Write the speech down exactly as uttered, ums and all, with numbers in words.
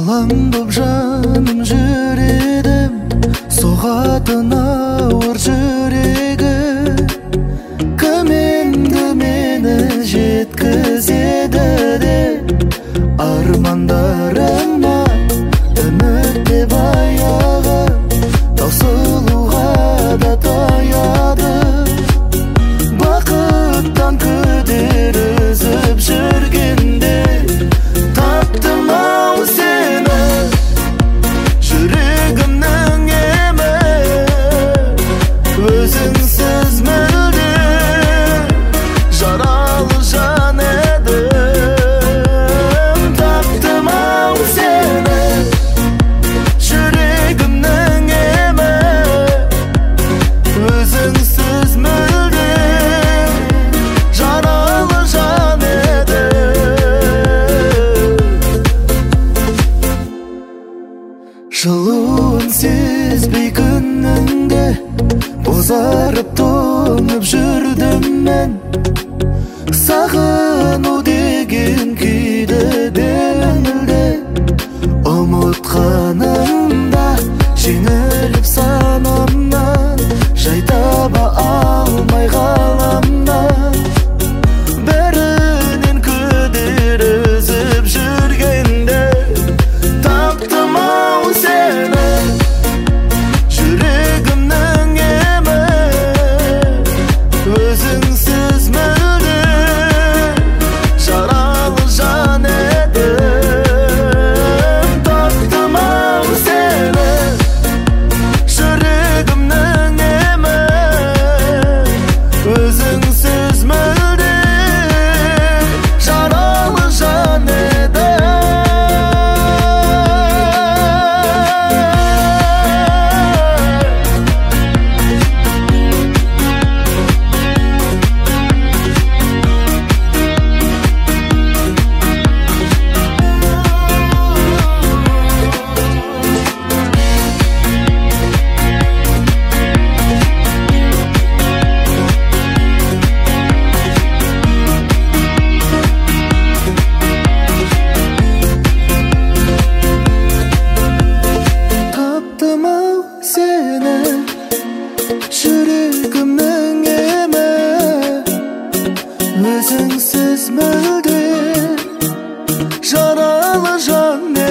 алаң боп жаным жүредім, соғатын ауыр жүрегі. Кім енді мені жеткізеді де армандарыма, үміт деп аяғы таусылуға да таяды. Бақыттан күдер үзіп жүргенде таптым ау сені, жүрегімнің емі. Өзіңсіз мүлде жаралы жан едім. Таптым ау сені, жүрегімнің емі. Өзіңсіз мүлде жаралы жан едім. Жылуын сезбей күніңде бозарып тоңып жүрдім мен. Сағыну деген күйді көңілде ұмытқанымда, жеңіліп санамнан жай таба алмай ғаламнан. Бірінен күдер үзіп жүргенде таптым ау сені, жүрегімнің емі. Өзіңсіз мүлде жаралы жан едім. Таптым ау сені, жүрегімнің емі. Өзіңсіз мүлде жаралы жан едім. Таптым ау сені, жүрегімнің емі. Өзіңсіз мүлде жаралы жан